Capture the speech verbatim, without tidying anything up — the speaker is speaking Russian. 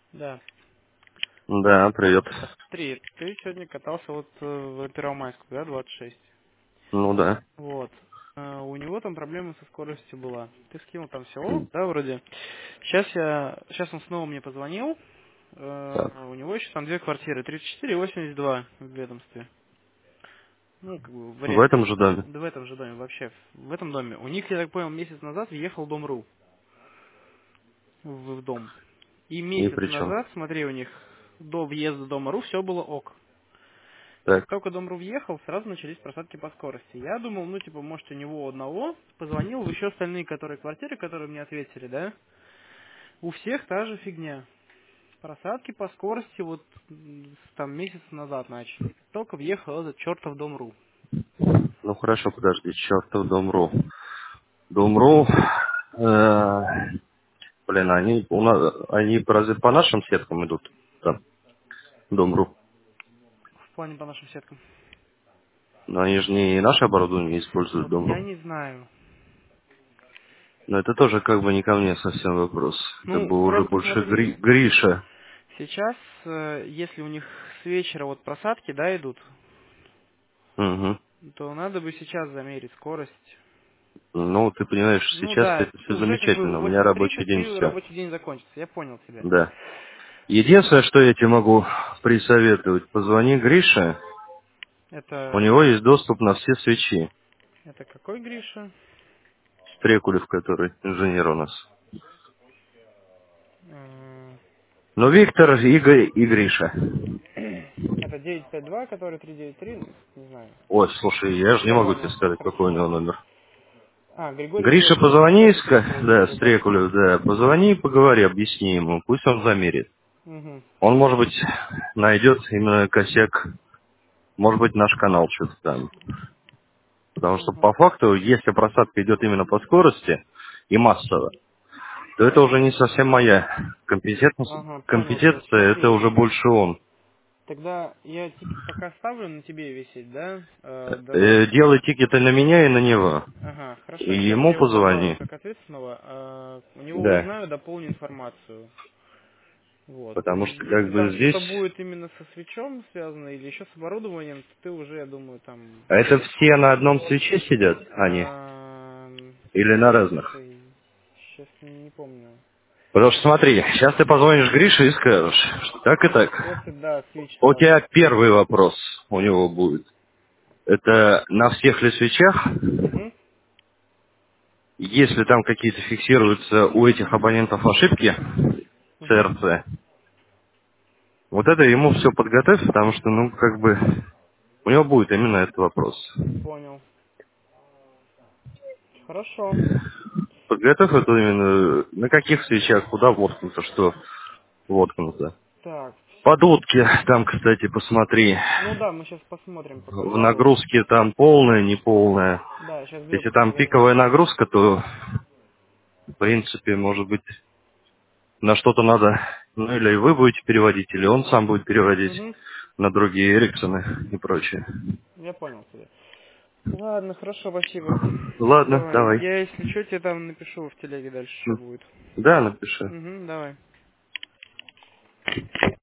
Да. Да, привет. Три. Ты сегодня катался вот э, в Первомайску, да, двадцать шесть. Ну да. Вот. Э, У него там проблема со скоростью была. Ты скинул там все, да, вроде. Сейчас я, сейчас он снова мне позвонил. Так. Э, У него еще там две квартиры, тридцать четыре и восемьдесят два в ведомстве. Ну, как бы в В аренде. этом же доме. Да в этом же доме вообще. В этом доме. У них, я так понял, месяц назад въехал Дом.ру в в дом. И И месяц при чем? назад, смотри, у них до въезда Дома.ру все было ок. Как Так. только Дом.ру въехал, сразу начались просадки по скорости. Я думал, ну, типа, может, у него одного. Позвонил в еще остальные, которые квартиры, которые мне ответили, да? У всех та же фигня. Просадки по скорости вот м, с- там месяц назад начались. Только въехал этот чертов Дом.ру. Ну хорошо, подожди. Чертов Дом.ру. Дом.ру. э, Блин, они у нас они разве по нашим сеткам идут? Там. Дом.ру. В плане по нашим сеткам. Но они же не наше оборудование используют Вот я Дом.ру. не знаю. Но это тоже как бы не ко мне совсем вопрос. Это Ну, бы уже просто больше смотри, Гри- Гриша. сейчас, э, если у них с вечера вот просадки, да, идут, Угу. то надо бы сейчас замерить скорость. Ну, ты понимаешь, Ну сейчас да, это все уже как бы замечательно. в У меня восемь рабочий тридцать день ты все. рабочий день закончится. Я понял тебя. Да. Единственное, что я тебе могу присоветовать, позвони Грише, у Это, него есть доступ на все свечи. это какой Гриша? Стрекулев, который инженер у нас. М, Ну, Виктор, Игорь и Гриша. Это девять пять два, который три девять три, не знаю. Ой, слушай, я же не Я могу тебе понял, сказать, какой у хорошо. него номер. А, Григорий Гриша, Стрекулев, да, позвони, который три ска- девять да, четыре, да. Стрекулев, да, позвони и поговори, объясни ему, пусть он замерит. Угу, Он, может быть, найдет именно косяк, может быть, наш канал что-то там. Потому что угу, по факту, если просадка идет именно по скорости и массово, то это уже не совсем моя компетентность. ага, понял тебя. Компетенция, это Смотри, уже больше он. тогда я тикет пока ставлю на тебе висеть, да? Э, Э, давай. делай тикеты на меня и на него. Ага, И хорошо, сейчас я ему его добавлю позвони. как ответственного. э, у него Да. узнаю, дополню информацию. Вот. И Потому что если как там бы что-то здесь... будет именно со свечом связано или еще с оборудованием, то ты уже, я думаю, там... А это все на одном свече сидят, они? эм, Или на разных? слушай, сейчас не помню. Потому что смотри, сейчас ты позвонишь Грише и скажешь, что так и так. Просто, да, свич У там. тебя первый вопрос у него будет. Это на всех ли свечах, Угу, если там какие-то фиксируются у этих абонентов ошибки, угу, ЦРЦ, вот это ему все подготовь, потому что, ну, как бы, у него будет именно этот вопрос. понял. Хорошо. Подготовь это именно, на каких свечах, куда воткнуто, что воткнуто. Так, Подводки там, кстати, посмотри. ну да, мы сейчас посмотрим, пока В делаю. нагрузке там полная, неполная. Да, сейчас Если белку там перевожу. пиковая нагрузка, то, в принципе, может быть, на что-то надо, ну, или вы будете переводить, или он сам будет переводить Угу, на другие Эриксоны и прочее. я понял тебя. Ладно, хорошо, спасибо. Ладно, Давай, давай. я если что, тебе там напишу в телеге дальше, что М. будет. Да, напиши. Угу, давай.